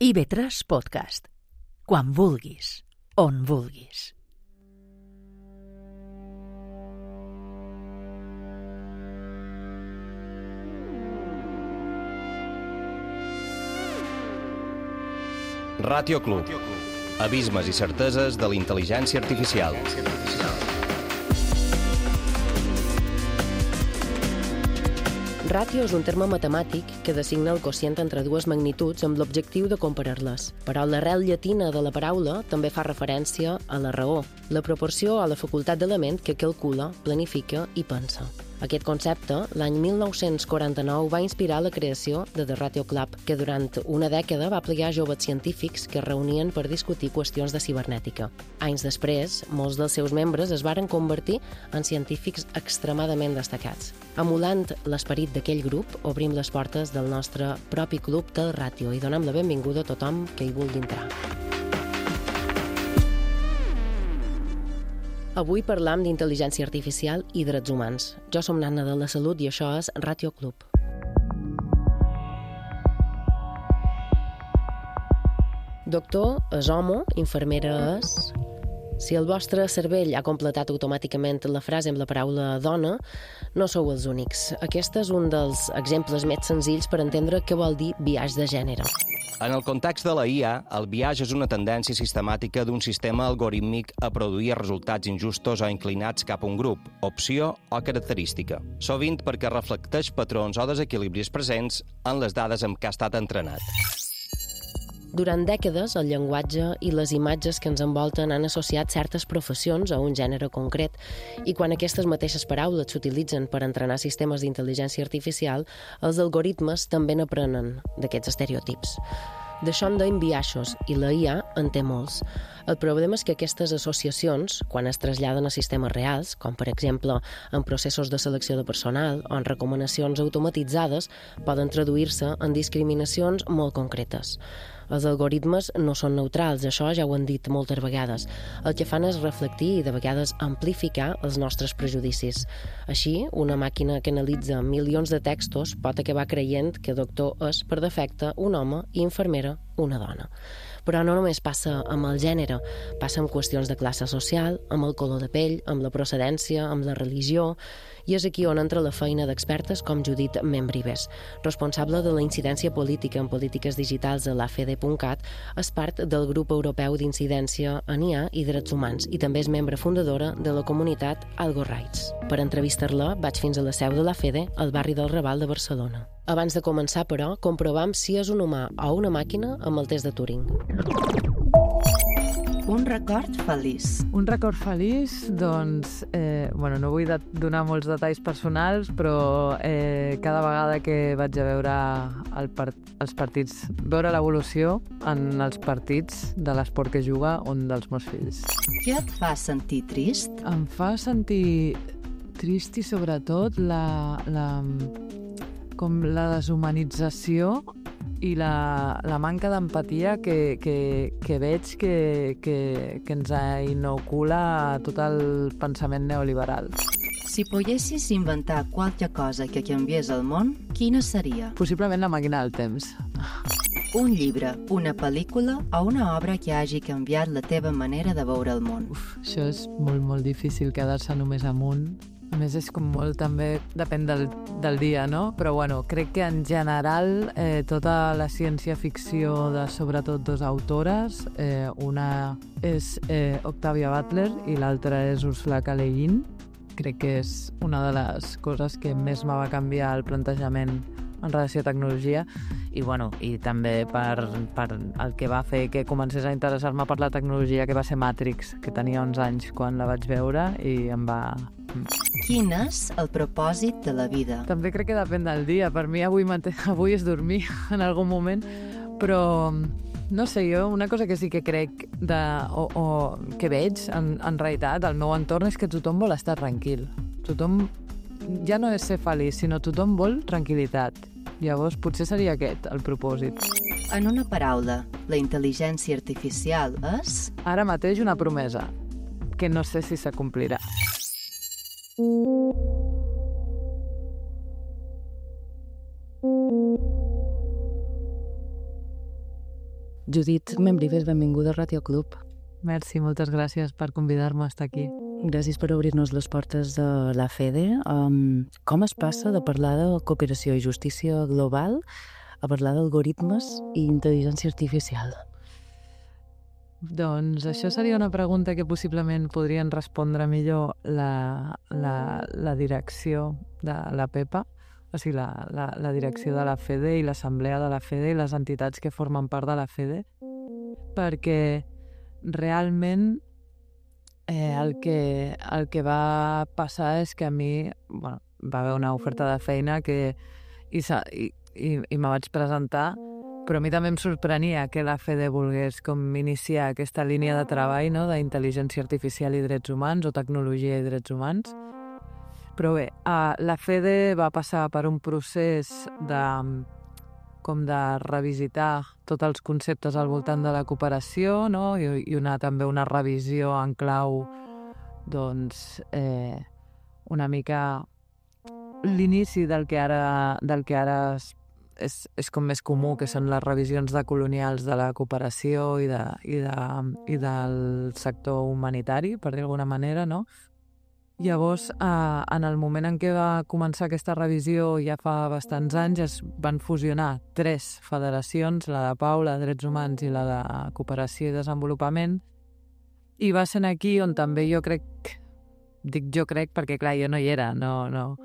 IB3 Podcast. Quan vulguis, on vulguis. Ràtio Club. Abismes i certeses de la intel·ligència artificial. Ràtio és un terme matemàtic que designa el quocient entre dues magnituds amb l'objectiu de comparar-les. Però l'arrel llatina de la paraula també fa referència a la raó, la proporció o la facultat d'element que calcula, planifica i pensa. Aquest concepte, l'any 1949, va inspirar la creació de The Ratio Club, que durant una dècada va plegar joves científics que es reunien per discutir qüestions de cibernètica. Anys després, molts dels seus membres es varen convertir en científics extremadament destacats. Emulant l'esperit d'aquell grup, obrim les portes del nostre propi club del Ràtio i donem la benvinguda a tothom que hi vulgui entrar. Avui parlam d'intel·ligència artificial i drets humans. Jo som Nana de la Salut i això és Ràtio Club. Doctor és home, infermera és... Si el vostre cervell ha completat automàticament la frase amb la paraula dona, no sou els únics. Aquest és un dels exemples més senzills per entendre què vol dir biaix de gènere. En el context de la IA, el biaix és una tendència sistemàtica d'un sistema algorítmic a produir resultats injustos o inclinats cap a un grup, opció o característica, sovint perquè reflecteix patrons o desequilibris presents en les dades amb què ha estat entrenat. Durant dècades, el llenguatge i les imatges que ens envolten han associat certes professions a un gènere concret i quan aquestes mateixes paraules s'utilitzen per entrenar sistemes d'intel·ligència artificial, els algoritmes també n'aprenen d'aquests estereotips. D'això en deim biaixos i la IA en té molts. El problema és que aquestes associacions, quan es traslladen a sistemes reals, com per exemple en processos de selecció de personal o en recomanacions automatitzades, poden traduir-se en discriminacions molt concretes. Els algoritmes no són neutrals, això ja ho han dit moltes vegades. El que fan és reflectir i de vegades amplificar els nostres prejudicis. Així, una màquina que analitza milions de textos pot acabar creient que doctor és, per defecte, un home i infermera una dona. Però no només passa amb el gènere, passa amb qüestions de classe social, amb el color de pell, amb la procedència, amb la religió, i és aquí on entra la feina d'expertes com Judit Membrives, responsable de la incidència política en polítiques digitals de l'AFD.cat, és part del grup europeu d'incidència en IA i drets humans i també és membre fundadora de la comunitat AlgoRights. Per entrevistar-la vaig fins a la seu de l'AFD, al barri del Raval de Barcelona. Abans de començar, però, comprovam si és un humà o una màquina amb el test de Turing. Un record feliç. Un record feliç, doncs, no vull donar molts detalls personals, però cada vegada que vaig a veure els partits, veure l'evolució en els partits de l'esport que juga un dels meus fills. Què et fa sentir trist? Em fa sentir trist i sobretot la deshumanització i la manca d'empatia que veig que ens inocula tot el pensament neoliberal. Si poguessis inventar qualque cosa que canviés el món, quina seria? Possiblement la màquina del temps. Un llibre, una pel·lícula o una obra que hagi canviat la teva manera de veure el món. Això és molt, molt difícil quedar-se només amb un. A més, és com molt també, depèn del dia, no? Però bueno, crec que en general tota la ciència-ficció de sobretot dos autores, una és Octavia Butler i l'altra és Ursula K. Le Guin. Crec que és una de les coses que més me va canviar el plantejament en relació a tecnologia i també per el que va fer que comencés a interessar-me per la tecnologia, que va ser Matrix, que tenia 11 anys quan la vaig veure i em va... Quin és el propòsit de la vida? També crec que depèn del dia. Per mi avui és dormir en algun moment, però no sé, jo una cosa que sí que crec o que veig en realitat al meu entorn és que tothom vol estar tranquil. Tothom ja no és ser feliç, sinó tothom vol tranquil·litat. Llavors potser seria aquest el propòsit. En una paraula, la intel·ligència artificial és... Ara mateix una promesa, que no sé si s'acomplirà. Judit Membrives, benvinguda a Ràdio Club. Merci, moltes gràcies per convidar-me a estar aquí. Gràcies per obrir-nos les portes de la FEDE. Com es passa de parlar de cooperació i justícia global a parlar d'algoritmes i intel·ligència artificial? Doncs això seria una pregunta que possiblement podrien respondre millor la direcció de la PEPA, o sigui, la direcció de la FEDE i l'assemblea de la FEDE i les entitats que formen part de la FEDE, perquè realment el que va passar és que a mi va haver una oferta de feina i me vaig presentar, però a mi també em sorprenia que la FEDE volgués com iniciar aquesta línia de treball, no?, d'intel·ligència artificial i drets humans o tecnologia i drets humans. Però bé, la FEDE va passar per un procés de revisitar tots els conceptes al voltant de la cooperació, no?, i també una revisió en clau, doncs, una mica l'inici del que ara és com més comú, que són les revisions decolonials de la cooperació i del sector humanitari, per dir d'alguna manera, no? Llavors, en el moment en què va començar aquesta revisió, ja fa bastants anys, es van fusionar 3 federacions, la de Pau, la de Drets Humans i la de Cooperació i Desenvolupament, i va ser aquí on també jo crec, dic jo crec perquè clar, jo no hi era, no.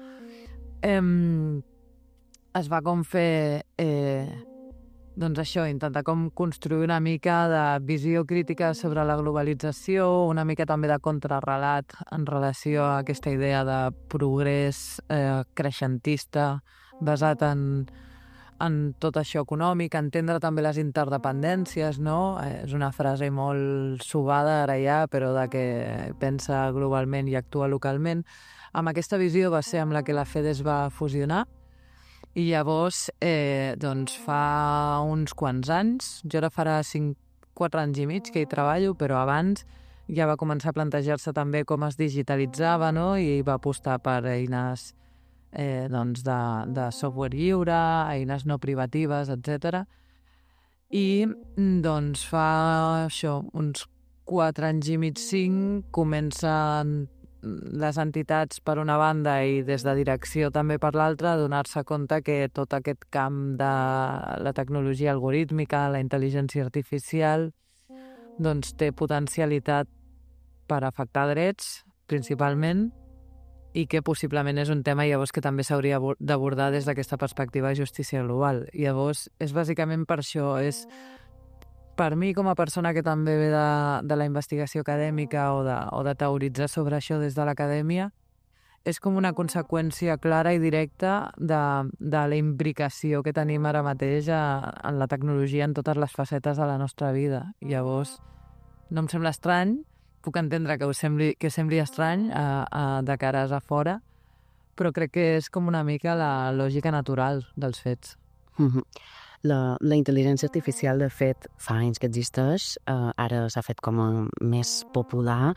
Es va com fer, doncs això, intentar com construir una mica de visió crítica sobre la globalització, una mica també de contrarrelat en relació a aquesta idea de progrés creixentista basat en tot això econòmic, entendre també les interdependències, no? És una frase molt subada ara ja, però de que pensa globalment i actua localment. Amb aquesta visió va ser amb la que la FEDE es va fusionar, i llavors, doncs fa uns quants anys, jo ara farà 4 anys i mig que hi treballo, però abans ja va començar a plantejar-se també com es digitalitzava, no?, i va apostar per eines doncs de software lliure, eines no privatives, etc. I doncs fa això, uns 4 anys i mig, 5, comencen les entitats per una banda i des de direcció també per l'altra a donar-se compte que tot aquest camp de la tecnologia algorítmica, la intel·ligència artificial, doncs té potencialitat per afectar drets, principalment, i que possiblement és un tema llavors que també s'hauria d'abordar des d'aquesta perspectiva de justícia global. Llavors, és bàsicament per això, és per mi, com a persona que també ve de la investigació acadèmica o de teoritzar sobre això des de l'acadèmia, és com una conseqüència clara i directa de la imbricació que tenim ara mateix en la tecnologia en totes les facetes de la nostra vida. Llavors, no em sembla estrany, puc entendre que sembli estrany de cares a fora, però crec que és com una mica la lògica natural dels fets. La intel·ligència artificial, de fet, fa anys que existeix, ara s'ha fet com a més popular,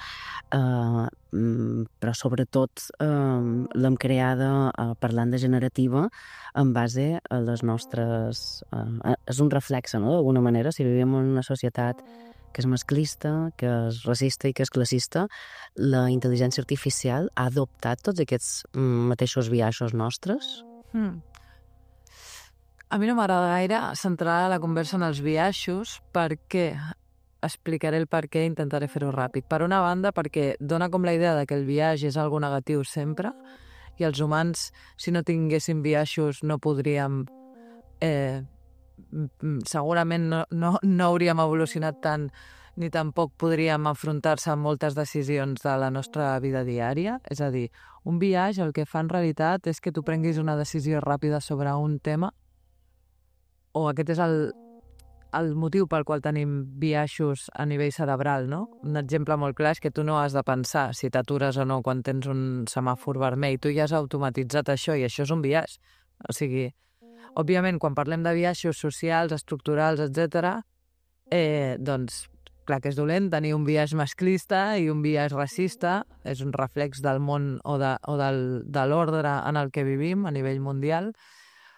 però sobretot l'hem creada parlant de generativa en base a les nostres... És un reflexe, no?, d'alguna manera. Si vivim en una societat que és masclista, que és racista i que és classista, la intel·ligència artificial ha adoptat tots aquests mateixos biaixos nostres? A mi no m'agrada gaire centrar la conversa en els biaixos perquè explicaré el per què i intentaré fer-ho ràpid. Per una banda, perquè dona com la idea de que el biaix és algo negatiu sempre i els humans, si no tinguéssim biaixos, no podríem... segurament no hauríem evolucionat tant ni tampoc podríem enfrontar-se a moltes decisions de la nostra vida diària. És a dir, un biaix el que fa en realitat és que tu prenguis una decisió ràpida sobre un tema, o aquest és el motiu pel qual tenim biaixos a nivell cerebral, no? Un exemple molt clar és que tu no has de pensar si t'atures o no quan tens un semàfor vermell. Tu ja has automatitzat això i això és un biaix. O sigui, òbviament, quan parlem de biaixos socials, estructurals, etc., doncs, clar que és dolent tenir un biaix masclista i un biaix racista. És un reflex del món o de l'ordre en el que vivim a nivell mundial.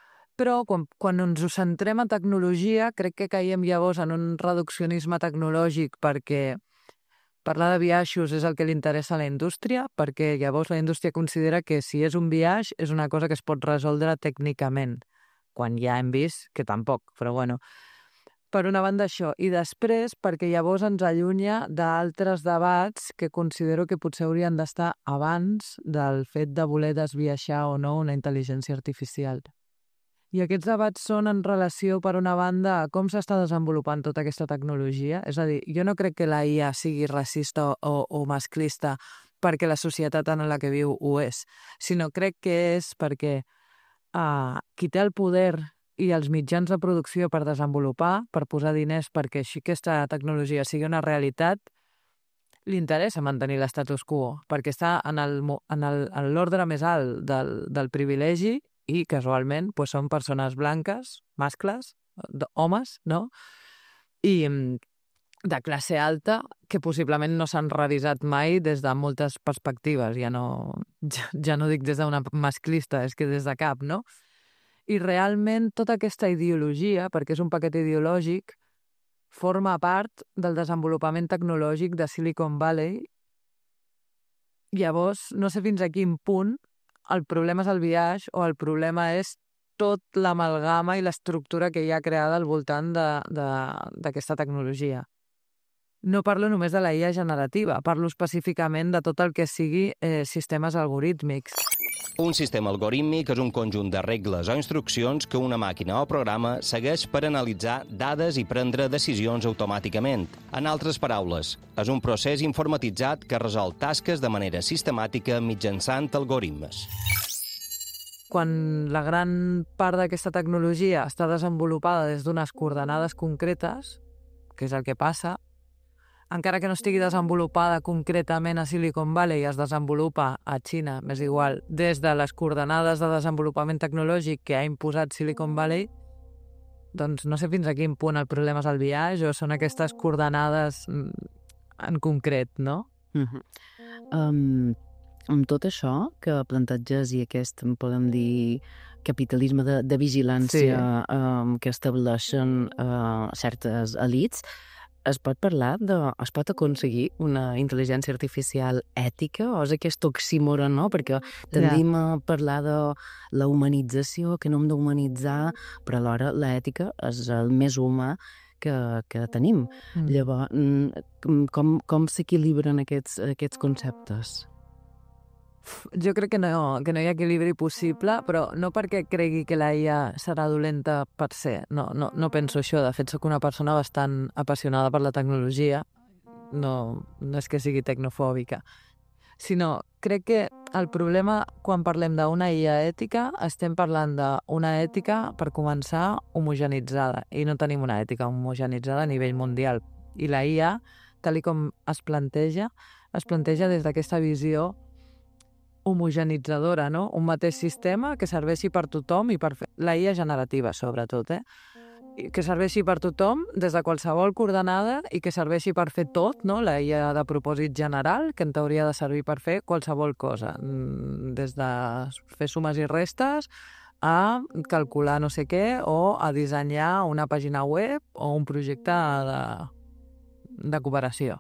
però, quan ens ho centrem a tecnologia, crec que caiem llavors en un reduccionisme tecnològic perquè parlar de biaixos és el que li interessa a la indústria, perquè llavors la indústria considera que si és un biaix és una cosa que es pot resoldre tècnicament, quan ja hem vist que tampoc, però bueno. Per una banda això, i després perquè llavors ens allunya d'altres debats que considero que potser haurien d'estar abans del fet de voler desbiaixar o no una intel·ligència artificial. I aquests debats són en relació, per una banda, a com s'està desenvolupant tota aquesta tecnologia. És a dir, jo no crec que la IA sigui racista o masclista perquè la societat en la que viu ho és, sinó crec que és perquè qui té el poder i els mitjans de producció per desenvolupar, per posar diners perquè així aquesta tecnologia sigui una realitat, li interessa mantenir l'estatus quo, perquè està en l'ordre més alt del privilegi i, casualment, són persones blanques, mascles, homes, no? I de classe alta que possiblement no s'han revisat mai des de moltes perspectives. Ja no dic des d'una masclista, és que des de cap, no? I realment tota aquesta ideologia, perquè és un paquet ideològic, forma part del desenvolupament tecnològic de Silicon Valley. Llavors, no sé fins a quin punt el problema és el biaix o el problema és tot l'amalgama i l'estructura que hi ha creada al voltant d'aquesta tecnologia. No parlo només de la IA generativa, parlo específicament de tot el que sigui sistemes algorítmics. Un sistema algorítmic és un conjunt de regles o instruccions que una màquina o programa segueix per analitzar dades i prendre decisions automàticament. En altres paraules, és un procés informatitzat que resol tasques de manera sistemàtica mitjançant algoritmes. Quan la gran part d'aquesta tecnologia està desenvolupada des d'unes coordenades concretes, que és el que passa, encara que no estigui desenvolupada concretament a Silicon Valley, es desenvolupa a Xina, m'és igual, des de les coordenades de desenvolupament tecnològic que ha imposat Silicon Valley, doncs no sé fins a quin punt el problema és el biaix o són aquestes coordenades en concret, no? Amb tot això que planteges i aquest, podem dir, capitalisme de vigilància que estableixen certes elits, es pot aconseguir una intel·ligència artificial ètica o és aquest oxímoron, no? Perquè tendim a parlar de la humanització, que no hem d'humanitzar, però alhora l'ètica és el més humà que tenim. Llavors, com s'equilibren aquests conceptes? Jo crec que no hi ha equilibri possible, però no perquè cregui que la IA serà dolenta per ser. No penso això. De fet, sóc una persona bastant apassionada per la tecnologia. No és que sigui tecnofòbica. Sinó, crec que el problema, quan parlem d'una IA ètica, estem parlant d'una ètica, per començar, homogenitzada. I no tenim una ètica homogenitzada a nivell mundial. I la IA, tal com es planteja des d'aquesta visió homogenitzadora, no? Un mateix sistema que serveixi per tothom i per fer... La IA generativa, sobretot, que serveixi per tothom des de qualsevol coordenada i que serveixi per fer tot, no? La IA de propòsit general, que en teoria ha de servir per fer qualsevol cosa, des de fer sumes i restes a calcular no sé què o a dissenyar una pàgina web o un projecte de cooperació.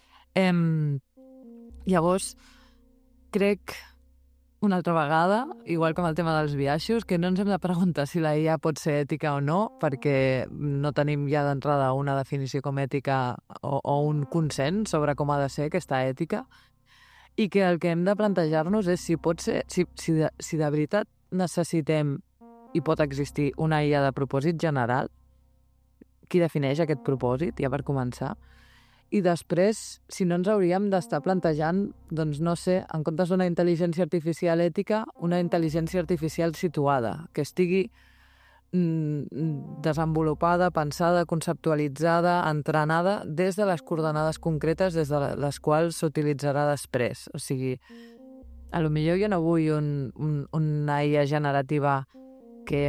Llavors, crec una altra vegada, igual com el tema dels biaixos, que no ens hem de preguntar si la IA pot ser ètica o no, perquè no tenim ja d'entrada una definició com ètica o un consens sobre com ha de ser aquesta ètica, i que el que hem de plantejar-nos és si pot ser, si de veritat necessitem i pot existir una IA de propòsit general, qui defineix aquest propòsit, ja per començar, i després, si no ens hauríem d'estar plantejant, doncs no sé, en comptes d'una intel·ligència artificial ètica, una intel·ligència artificial situada, que estigui desenvolupada, pensada, conceptualitzada, entrenada des de les coordenades concretes des de les quals s'utilitzarà després. O sigui, potser jo no vull una IA generativa que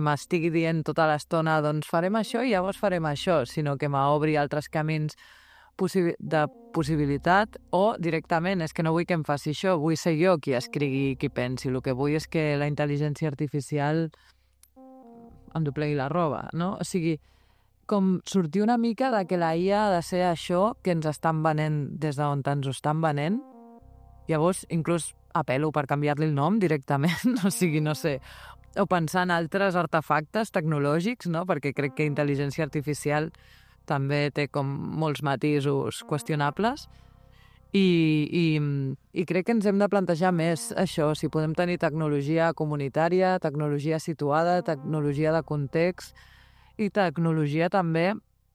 m'estigui dient tota l'estona doncs farem això i llavors farem això, sinó que m'obri altres camins de possibilitat, o directament és que no vull que em faci això, vull ser jo qui escrigui, qui pensi. El que vull és que la intel·ligència artificial em doblegui la roba, no? O sigui, com sortir una mica de que la IA ha de ser això que ens estan venent des d'on ens ho estan venent. Llavors, inclús apel·lo per canviar-li el nom directament, o sigui, no sé, o pensar en altres artefactes tecnològics, no? Perquè crec que intel·ligència artificial també té com molts matisos qüestionables i crec que ens hem de plantejar més això, si podem tenir tecnologia comunitària, tecnologia situada, tecnologia de context i tecnologia també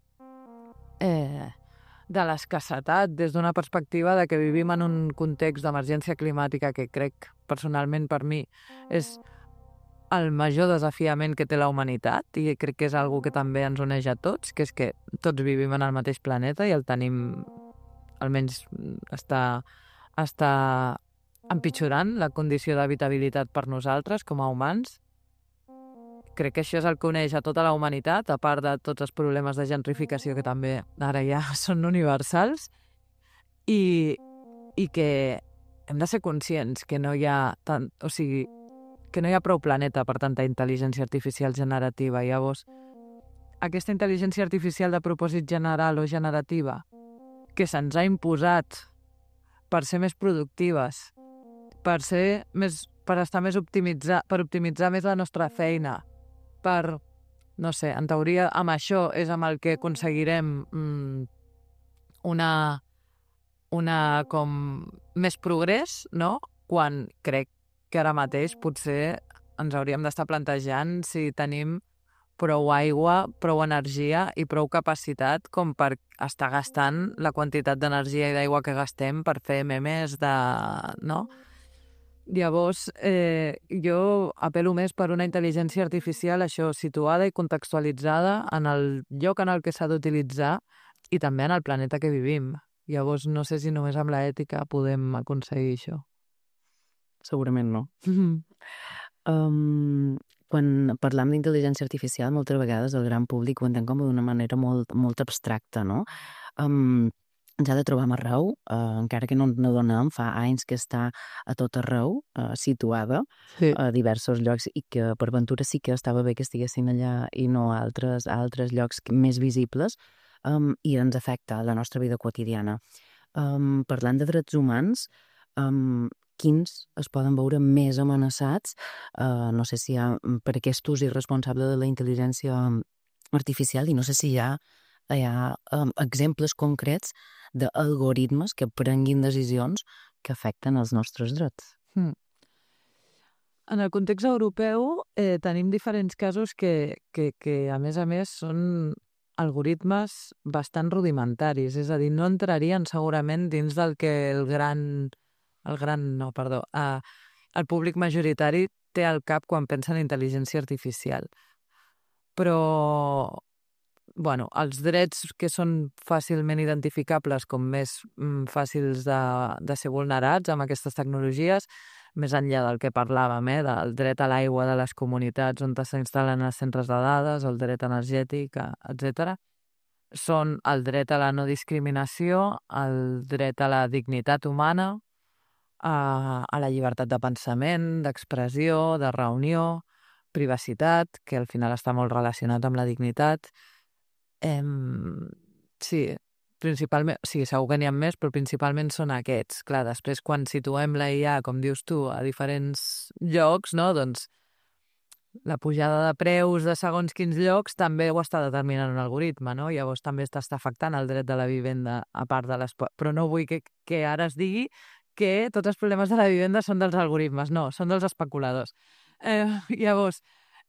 de l'escassetat des d'una perspectiva de que vivim en un context d'emergència climàtica que crec personalment per mi és el major desafiament que té la humanitat i crec que és algo que també ens uneix a tots, que és que tots vivim en el mateix planeta i el tenim, almenys està empitjorant la condició d'habitabilitat per nosaltres com a humans. Crec que això és el que uneix a tota la humanitat, a part de tots els problemes de gentrificació que també ara ja són universals i que hem de ser conscients que no hi ha tant, o sigui, que no hi ha prou planeta per tanta intel·ligència artificial generativa. Llavors, aquesta intel·ligència artificial de propòsit general o generativa que se'ns ha imposat per ser més productives, per estar més per optimitzar més la nostra feina, per, no sé, en teoria amb això és amb el que aconseguirem una com més progrés, no? Quan crec que ara mateix potser ens hauríem d'estar plantejant si tenim prou aigua, prou energia i prou capacitat com per estar gastant la quantitat d'energia i d'aigua que gastem per fer memes de... no? Llavors, jo apel·lo més per una intel·ligència artificial, això, situada i contextualitzada en el lloc en el que s'ha d'utilitzar i també en el planeta que vivim. Llavors, no sé si només amb l'ètica podem aconseguir això. Segurament no. Quan parlam d'intel·ligència artificial, moltes vegades el gran públic ho entén com d'una manera molt, molt abstracta, no? Ens ha de trobar arreu, encara que no donem, fa anys que està a tot arreu, situada a diversos llocs i que per ventura sí que estava bé que estiguessin allà i no a altres llocs més visibles i ens afecta la nostra vida quotidiana. Parlant de drets humans, quins es poden veure més amenaçats, no sé si hi ha per aquest ús irresponsable de la intel·ligència artificial i no sé si hi ha exemples concrets d'algoritmes que prenguin decisions que afecten els nostres drets. En el context europeu tenim diferents casos que a més el no entrarien segurament dins del que el públic majoritari té al cap quan pensa en intel·ligència artificial. Però, els drets que són fàcilment identificables com més fàcils de ser vulnerats amb aquestes tecnologies, més enllà del que parlàvem, del dret a l'aigua de les comunitats on s'instal·len els centres de dades, el dret energètic, etc., són el dret a la no discriminació, el dret a la dignitat humana, a la llibertat de pensament, d'expressió, de reunió, privacitat, que al final està molt relacionat amb la dignitat. Sí, principalment, sí, segur que n'hi ha més, però principalment són aquests. Clar, després quan situem la IA, com dius tu, a diferents llocs, no? Doncs la pujada de preus de segons quins llocs també ho està determinant un algoritme, no? Llavors també està afectant el dret de la vivenda a part de les... Però no vull que ara es digui que tots els problemes de la vivenda són dels algoritmes, no, són dels especuladors. Llavors,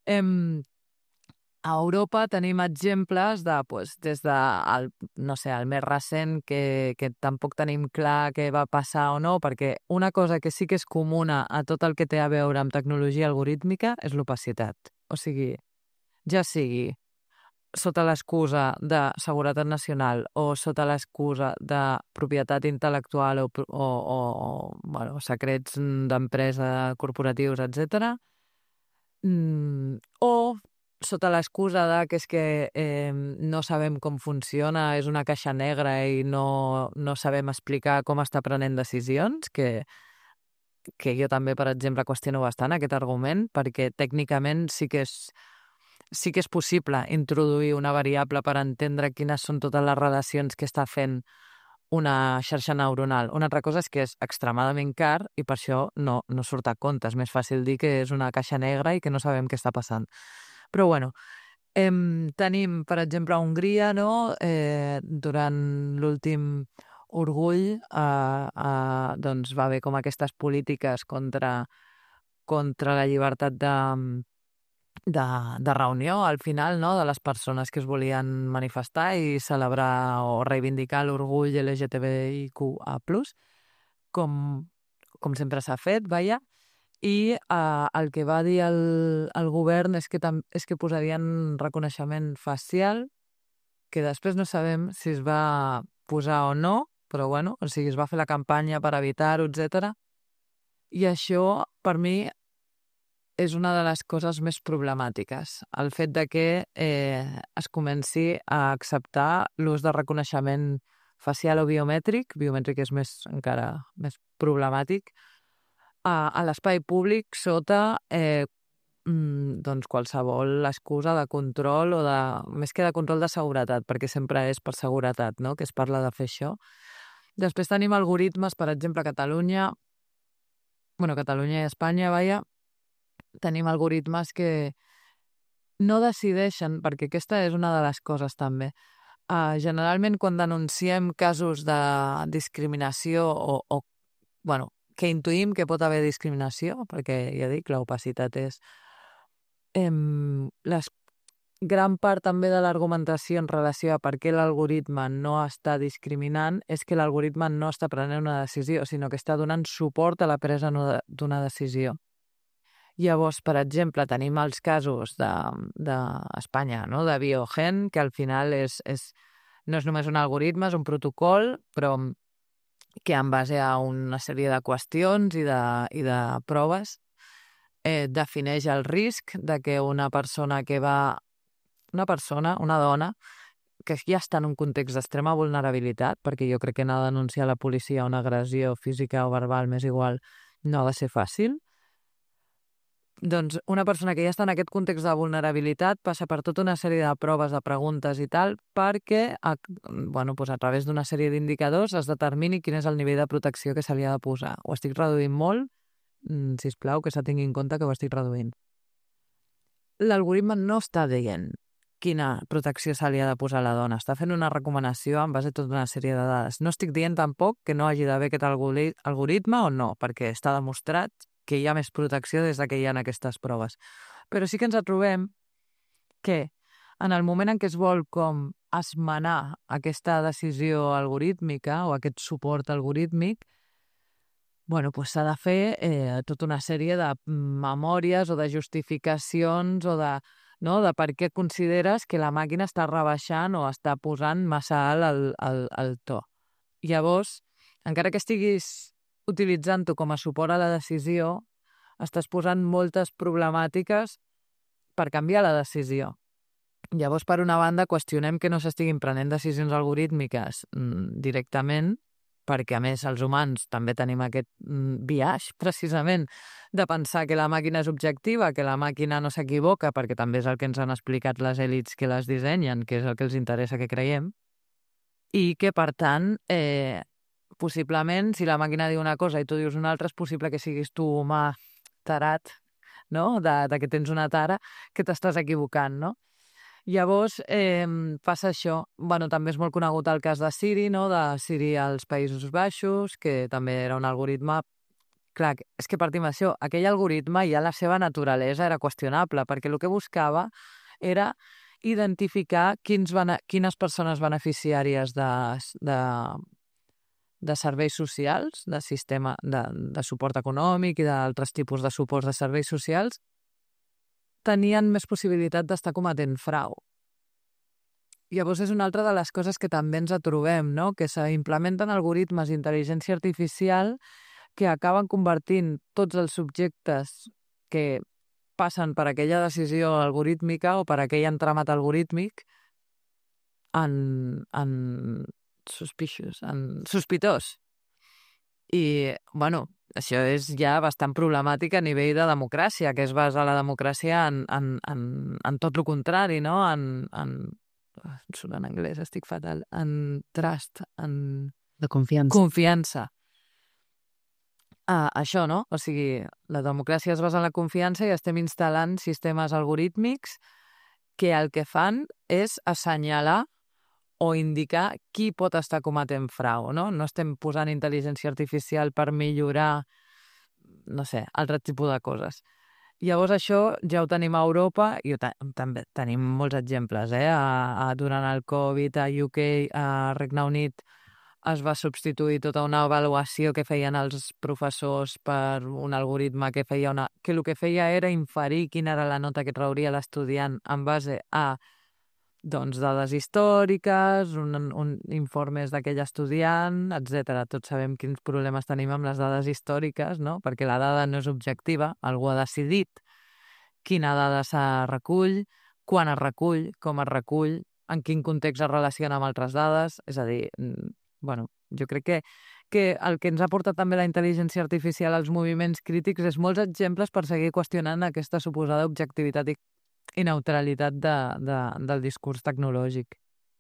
a Europa tenim exemples des de, el més recent, que tampoc tenim clar què va passar o no, perquè una cosa que sí que és comuna a tot el que té a veure amb tecnologia algorítmica és l'opacitat. O sigui, ja sigui sota l'excusa de seguretat nacional o sota l'excusa de propietat intel·lectual o secrets d'empresa corporatius, etc. O sota l'excusa que és que no sabem com funciona, és una caixa negra i no sabem explicar com està prenent decisions, que jo també, per exemple, qüestiono bastant aquest argument, perquè tècnicament sí que és possible introduir una variable per entendre quines són totes les relacions que està fent una xarxa neuronal. Una altra cosa és que és extremadament car i per això no surt a compte. És més fàcil dir que és una caixa negra i que no sabem què està passant. Però bueno, tenim, per exemple, a Hongria, no? Durant l'últim orgull doncs va haver com aquestes polítiques contra la llibertat de reunió, al final, no? De les persones que es volien manifestar i celebrar o reivindicar l'orgull LGTBIQA+, com sempre s'ha fet, vaja. I el que va dir el govern és que posarien reconeixement facial, que després no sabem si es va posar o no, però bueno, o sigui, es va fer la campanya per evitar-ho, etc. I això, per mi, és una de les coses més problemàtiques. El fet de que es comenci a acceptar l'ús de reconeixement facial o biomètric és encara més problemàtic, a l'espai públic sota doncs qualsevol excusa de control o més que de control de seguretat, perquè sempre és per seguretat, no?, que es parla de fer això. Després tenim algoritmes, per exemple, a Catalunya i Espanya, vaja, tenim algoritmes que no decideixen, perquè aquesta és una de les coses també. Generalment, quan denunciem casos de discriminació o que intuïm que pot haver discriminació, perquè, ja dic, l'opacitat és gran part també de l'argumentació en relació a per què l'algoritme no està discriminant és que l'algoritme no està prenent una decisió, sinó que està donant suport a la presa d'una decisió. Llavors, per exemple, tenim els casos d'Espanya, no?, de Biogen, que al final no és només un algoritme, és un protocol, però que en base a una sèrie de qüestions i de proves defineix el risc de que una dona, que ja està en un context d'extrema vulnerabilitat, perquè jo crec que anar a denunciar a la policia una agressió física o verbal, m'és igual, no ha de ser fàcil. Doncs una persona que ja està en aquest context de vulnerabilitat passa per tota una sèrie de proves, de preguntes i tal, perquè a través d'una sèrie d'indicadors es determini quin és el nivell de protecció que se li ha de posar. Ho estic reduint molt, sisplau, que se tingui en compte que ho estic reduint. L'algoritme no està dient quina protecció se li ha de posar a la dona, està fent una recomanació en base a tota una sèrie de dades. No estic dient tampoc que no hagi d'haver aquest algoritme o no, perquè està demostrat que hi ha més protecció des que hi ha aquestes proves. Però sí que ens trobem que en el moment en què es vol com esmenar aquesta decisió algorítmica o aquest suport algorítmic, s'ha de fer tota una sèrie de memòries o de justificacions o de per què consideres que la màquina està rebaixant o està posant massa alt el to. Llavors, encara que estiguis utilitzant-ho com a suport a la decisió, estàs posant moltes problemàtiques per canviar la decisió. Llavors, per una banda, qüestionem que no s'estiguin prenent decisions algorítmiques directament, perquè, a més, els humans també tenim aquest biaix, precisament, de pensar que la màquina és objectiva, que la màquina no s'equivoca, perquè també és el que ens han explicat les èlits que les dissenyen, que és el que els interessa que creiem, i que, per tant, possiblement, si la màquina diu una cosa i tu dius una altra, és possible que siguis tu, humà tarat, no?, de que tens una tara, que t'estàs equivocant, no? Llavors, passa això. També és molt conegut el cas de Siri, no?, de Siri als Països Baixos, que també era un algoritme. Clar, és que partim d'això. Aquell algoritme, ja la seva naturalesa era qüestionable, perquè el que buscava era identificar quines persones beneficiàries de serveis socials, de sistema de suport econòmic i d'altres tipus de suports de serveis socials, tenien més possibilitat d'estar cometent frau. Llavors és una altra de les coses que també ens trobem, no?, que s'implementen algoritmes d'intel·ligència artificial que acaben convertint tots els subjectes que passen per aquella decisió algorítmica o per aquell entramat algorítmic en sospitós. I, bueno, això és ja bastant problemàtic a nivell de democràcia, que es basa la democràcia en tot el contrari, no? Surt en anglès, estic fatal. En trust, en... De confiança. Confiança. Això, no? O sigui, la democràcia es basa en la confiança i estem instal·lant sistemes algorítmics que el que fan és assenyalar o indicar qui pot estar cometent frau, no? No estem posant intel·ligència artificial per millorar, no sé, altre tipus de coses. Llavors això ja ho tenim a Europa i també tenim molts exemples, durant el Covid, a UK, a Regne Unit, es va substituir tota una avaluació que feien els professors per un algoritme que el que feia era inferir quina era la nota que trauria l'estudiant en base a dades històriques, informes d'aquell estudiant, etc. Tots sabem quins problemes tenim amb les dades històriques, no? Perquè la dada no és objectiva, algú ha decidit quina dada se recull, quan es recull, com es recull, en quin context es relaciona amb altres dades, és a dir, jo crec que el que ens ha portat també la intel·ligència artificial als moviments crítics és molts exemples per seguir qüestionant aquesta suposada objectivitat i neutralitat del discurs tecnològic.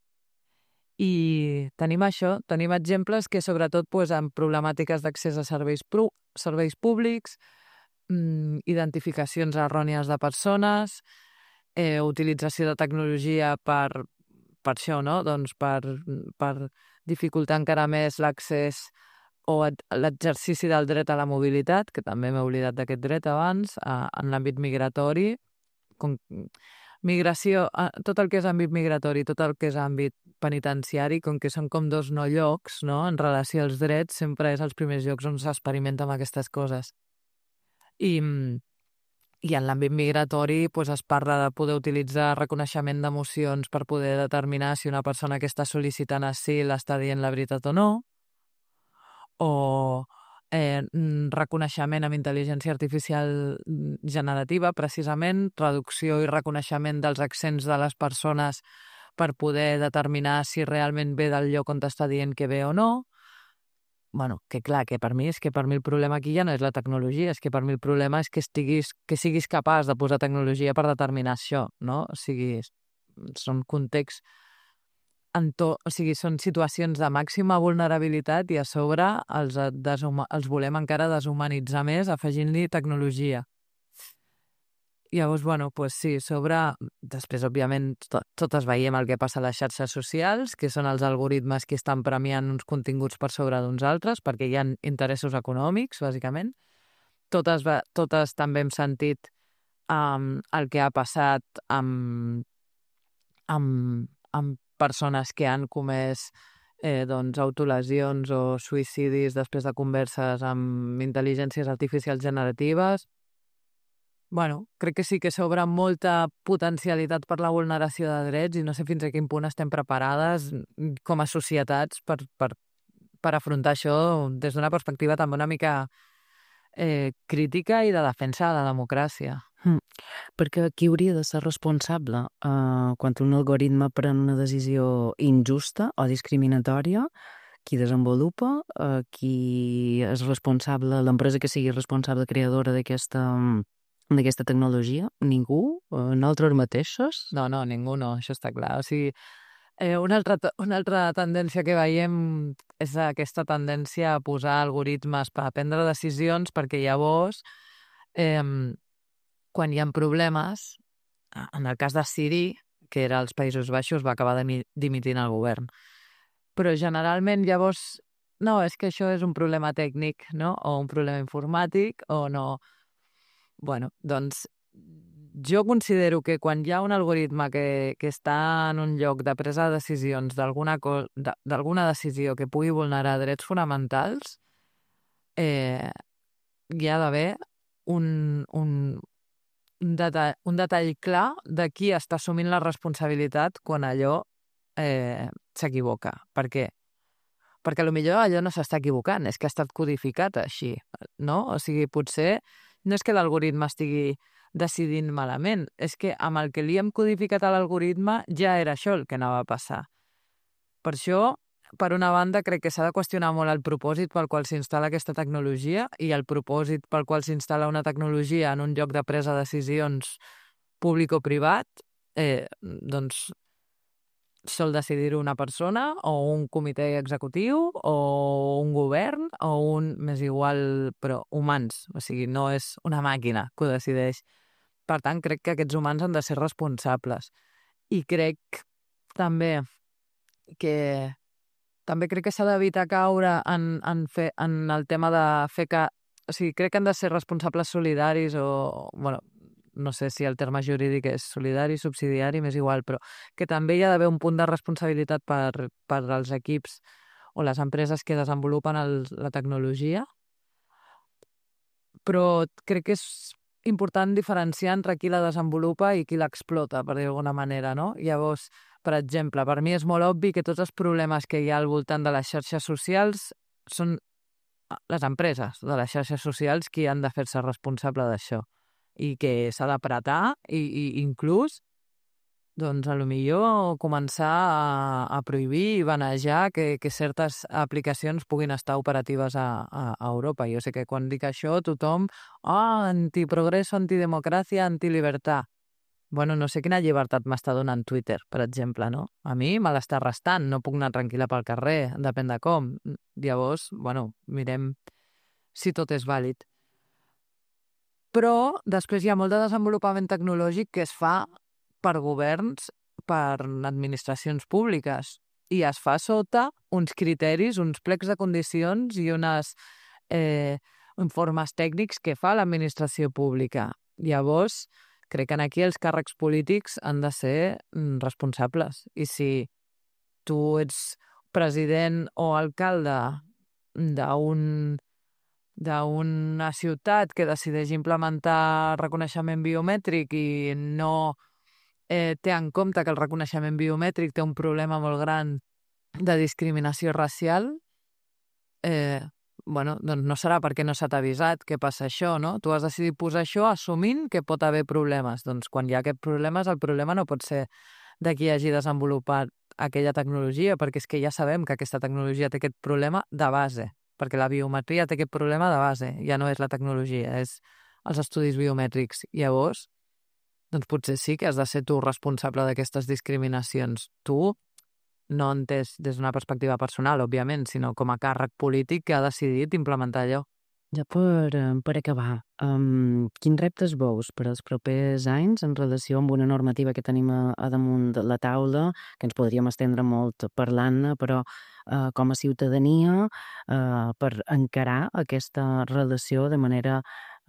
I tenim això, tenim exemples que sobretot en problemàtiques d'accés a serveis públics, identificacions errònies de persones, utilització de tecnologia per això, no? Doncs per dificultar encara més l'accés o l'exercici del dret a la mobilitat, que també m'he oblidat d'aquest dret abans, en l'àmbit migratori. Migració, tot el que és àmbit migratori, tot el que és àmbit penitenciari, com que són com dos no llocs, no? En relació als drets, sempre és els primers llocs on s'experimenta amb aquestes coses. I en l'àmbit migratori es parla de poder utilitzar reconeixement d'emocions per poder determinar si una persona que està sol·licitant asil està dient la veritat o no, o reconeixement amb intel·ligència artificial generativa, precisament, traducció i reconeixement dels accents de les persones per poder determinar si realment ve del lloc on t'està dient que ve o no. Que clar, que per mi el problema aquí ja no és la tecnologia, és que per mi el problema és que siguis capaç de posar tecnologia per determinar això, no? O sigui, són contexts, són situacions de màxima vulnerabilitat i a sobre els volem encara deshumanitzar més afegint-li tecnologia. Llavors, sí, després, òbviament, totes veiem el que passa a les xarxes socials, que són els algoritmes que estan premiant uns continguts per sobre d'uns altres, perquè hi ha interessos econòmics, bàsicament. Totes també hem sentit el que ha passat amb persones que han comès autolesions o suïcidis després de converses amb intel·ligències artificials generatives. Crec que sí que s'obre molta potencialitat per la vulneració de drets i no sé fins a quin punt estem preparades com a societats per afrontar això des d'una perspectiva també una mica crítica i de defensa de la democràcia. Perquè qui hauria de ser responsable quan un algoritme pren una decisió injusta o discriminatòria? Qui desenvolupa? Qui és responsable? L'empresa que sigui responsable creadora d'aquesta tecnologia? Ningú? Nosaltres mateixos? No, ningú no, això està clar. O sigui, una altra tendència que veiem és aquesta tendència a posar algoritmes per prendre decisions perquè llavors, quan hi ha problemes, en el cas de Siri, que era als Països Baixos, va acabar dimitint el govern. Però generalment llavors, no, és que això és un problema tècnic, no? O un problema informàtic, o no... Doncs jo considero que quan hi ha un algoritme que està en un lloc de presa de decisions d'alguna decisió que pugui vulnerar drets fonamentals, hi ha d'haver un detall clar de qui està assumint la responsabilitat quan allò s'equivoca. Per què? Perquè potser allò no s'està equivocant, és que ha estat codificat així, no? O sigui, potser no és que l'algoritme estigui decidint malament. És que amb el que li hem codificat a l'algoritme ja era això el que anava a passar. Per això, per una banda, crec que s'ha de qüestionar molt el propòsit pel qual s'instal·la aquesta tecnologia i el propòsit pel qual s'instal·la una tecnologia en un lloc de presa de decisions públic o privat, doncs sol decidir-ho una persona o un comitè executiu o un govern o un, més igual, però humans. O sigui, no és una màquina que ho decideix. Per tant, crec que aquests humans han de ser responsables. I crec també que s'ha d'evitar caure en el tema de fer que... O sigui, crec que han de ser responsables solidaris o... Bueno, no sé si el terme jurídic és solidari, subsidiari, m'és igual, però que també hi ha d'haver un punt de responsabilitat per als equips o les empreses que desenvolupen la tecnologia. Però crec que és important diferenciar entre qui la desenvolupa i qui l'explota, per dir-ho d'alguna manera, no? Llavors, per exemple, per mi és molt obvi que tots els problemes que hi ha al voltant de les xarxes socials són les empreses de les xarxes socials qui han de fer-se responsable d'això i que s'ha d'apretar i inclús doncs potser començar a prohibir i banejar que certes aplicacions puguin estar operatives a Europa. Jo sé que quan dic això tothom antiprogresso, antidemocràcia, antilibertat. Bueno, no sé quina llibertat m'està donant Twitter, per exemple, no? A mi me l'està restant, no puc anar tranquil·la pel carrer, depèn de com. Llavors, mirem si tot és vàlid. Però després hi ha molt de desenvolupament tecnològic que es fa per governs, per administracions públiques, i es fa sota uns criteris, uns plecs de condicions i uns informes tècnics que fa l'administració pública. Llavors, crec que aquí els càrrecs polítics han de ser responsables. I si tu ets president o alcalde d'una ciutat que decideix implementar reconeixement biomètric i no té en compte que el reconeixement biomètric té un problema molt gran de discriminació racial, doncs no serà perquè no s'ha avisat que passa això, no? Tu has decidit posar això assumint que pot haver problemes. Doncs quan hi ha aquests problemes, el problema no pot ser de qui hagi desenvolupat aquella tecnologia, perquè és que ja sabem que aquesta tecnologia té aquest problema de base, perquè la biometria té aquest problema de base, ja no és la tecnologia, és els estudis biomètrics. Llavors, doncs potser sí que has de ser tu responsable d'aquestes discriminacions. Tu, no entès des d'una perspectiva personal, òbviament, sinó com a càrrec polític que ha decidit implementar allò. Ja per acabar, quins reptes veus per als propers anys en relació amb una normativa que tenim a damunt de la taula, que ens podríem estendre molt parlant-ne, però com a ciutadania, per encarar aquesta relació de manera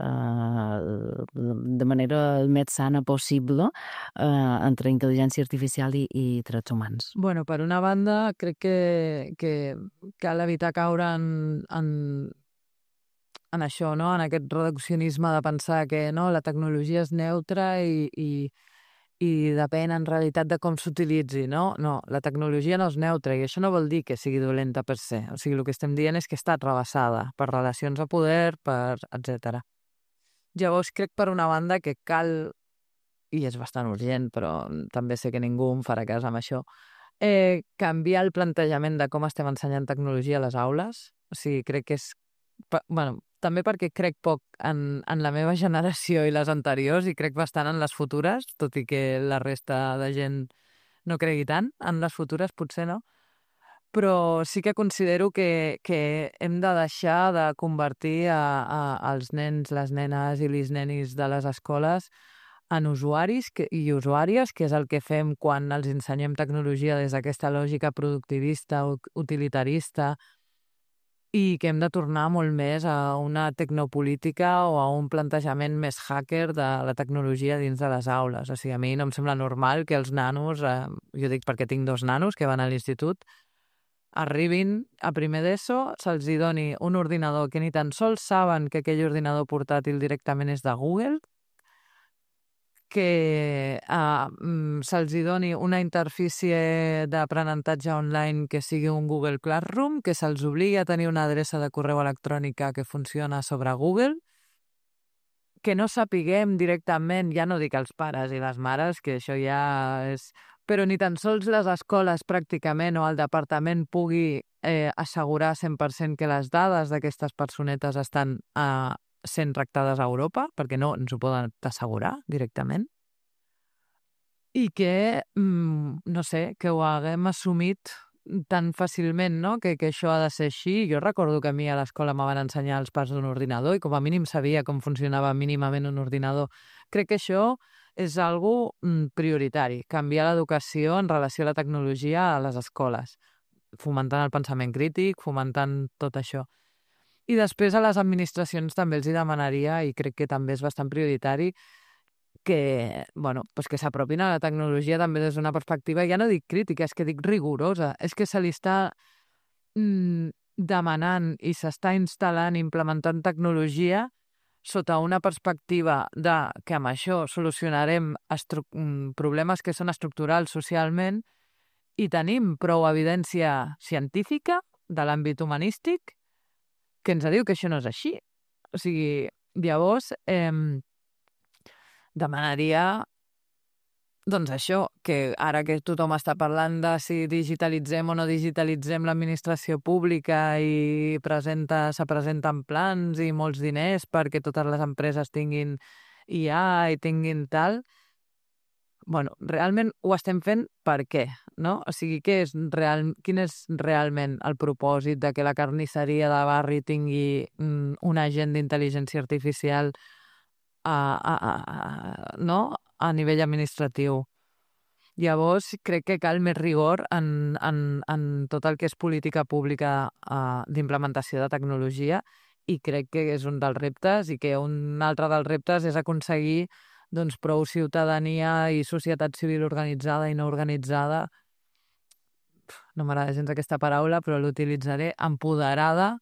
el més sana possible entre intel·ligència artificial i drets humans? Bueno, per una banda, crec que cal evitar caure en això, no? En aquest reduccionisme de pensar que la tecnologia és neutra i depèn en realitat de com s'utilitzi, no? No, la tecnologia no és neutra i això no vol dir que sigui dolenta per se. O sigui, el que estem dient és que està travessada per relacions de poder, etc. Llavors, crec per una banda que cal, i és bastant urgent, però també sé que ningú em farà cas amb això, canviar el plantejament de com estem ensenyant tecnologia a les aules. O sigui, crec que és... també perquè crec poc en la meva generació i les anteriors i crec bastant en les futures, tot i que la resta de gent no cregui tant. En les futures potser no. Però sí que considero que hem de deixar de convertir els nens, les nenes i les nenis de les escoles en usuaris i usuàries, que és el que fem quan els ensenyem tecnologia des d'aquesta lògica productivista o utilitarista, i que hem de tornar molt més a una tecnopolítica o a un plantejament més hacker de la tecnologia dins de les aules. O sigui, a mi no em sembla normal que els nanos, jo dic perquè tinc 2 nanos que van a l'institut, arribin a primer d'ESO, se'ls doni un ordinador que ni tan sols saben que aquell ordinador portàtil directament és de Google, que se'ls doni una interfície d'aprenentatge online que sigui un Google Classroom, que se'ls obligui a tenir una adreça de correu electrònica que funciona sobre Google, que no sapiguem directament, ja no dic els pares i les mares, que això ja és... Però ni tan sols les escoles pràcticament o el departament pugui assegurar 100% que les dades d'aquestes personetes estan sent tractades a Europa, perquè no ens ho poden assegurar directament. I que, no sé, que ho haguem assumit tan fàcilment, no? Que això ha de ser així. Jo recordo que a mi a l'escola me van ensenyar els pas d'un ordinador i com a mínim sabia com funcionava mínimament un ordinador. Crec que això és algo prioritari, canviar l'educació en relació a la tecnologia a les escoles, fomentant el pensament crític, fomentant tot això. I després a les administracions també els hi demanaria, i crec que també és bastant prioritari, que, bueno, pues que s'apropin a la tecnologia també des d'una perspectiva, ja no dic crítica, és que dic rigorosa, és que se li està demanant i s'està instal·lant, implementant tecnologia sota una perspectiva de que amb això solucionarem problemes que són estructurals socialment i tenim prou evidència científica de l'àmbit humanístic que ens diu que això no és així. O sigui, llavors demanaria doncs això, que ara que tothom està parlant de si digitalitzem o no digitalitzem l'administració pública i se presenten plans i molts diners perquè totes les empreses tinguin IA i tinguin tal, bueno, realment ho estem fent per què, no? O sigui, quin és realment el propòsit de que la carnisseria de barri tingui un agent d'intel·ligència artificial no? A nivell administratiu. Llavors, crec que cal més rigor en tot el que és política pública d'implementació de tecnologia i crec que és un dels reptes i que un altre dels reptes és aconseguir doncs, prou ciutadania i societat civil organitzada i no organitzada, no m'agrada gens aquesta paraula, però l'utilitzaré, empoderada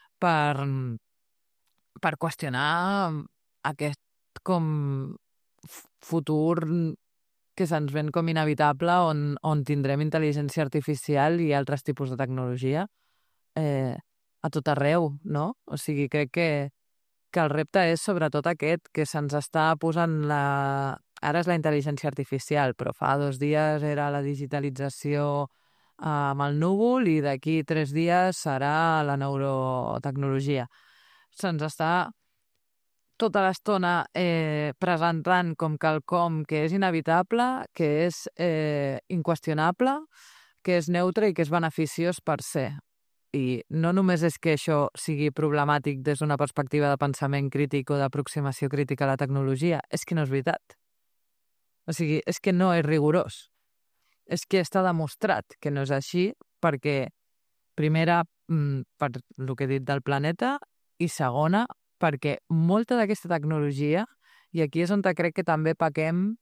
per qüestionar aquest com futur que se'ns ven com inevitable on tindrem intel·ligència artificial i altres tipus de tecnologia a tot arreu, no? O sigui, crec que el repte és sobretot aquest, que se'ns està posant ara és la intel·ligència artificial, però fa 2 dies era la digitalització amb el núvol i d'aquí 3 dies serà la neurotecnologia. Se'ns està tota l'estona presentant com quelcom que és inevitable, que és inqüestionable, que és neutre i que és beneficiós per ser. I no només és que això sigui problemàtic des d'una perspectiva de pensament crític o d'aproximació crítica a la tecnologia, és que no és veritat. O sigui, és que no és rigorós. És que està demostrat que no és així perquè, primera, per el que he dit del planeta, i segona, perquè molta d'aquesta tecnologia, i aquí és on crec que també pequem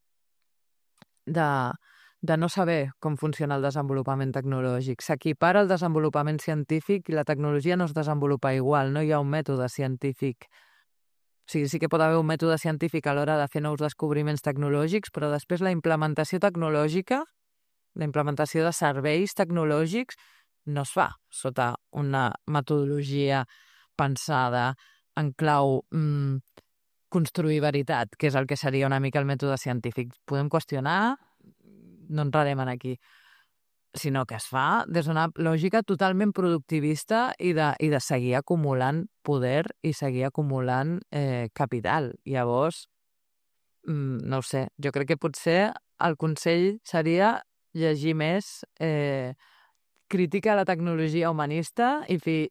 de no saber com funciona el desenvolupament tecnològic. S'equipara el desenvolupament científic i la tecnologia no es desenvolupa igual, no hi ha un mètode científic. O sigui, sí que pot haver un mètode científic a l'hora de fer nous descobriments tecnològics, però després la implementació tecnològica, la implementació de serveis tecnològics, no es fa sota una metodologia pensada en clau construir veritat, que és el que seria una mica el mètode científic. Podem qüestionar, no entrarem aquí, sinó que es fa des d'una lògica totalment productivista i de seguir acumulant poder i seguir acumulant capital. Llavors, no ho sé, jo crec que potser el consell seria llegir més crítica a la tecnologia humanista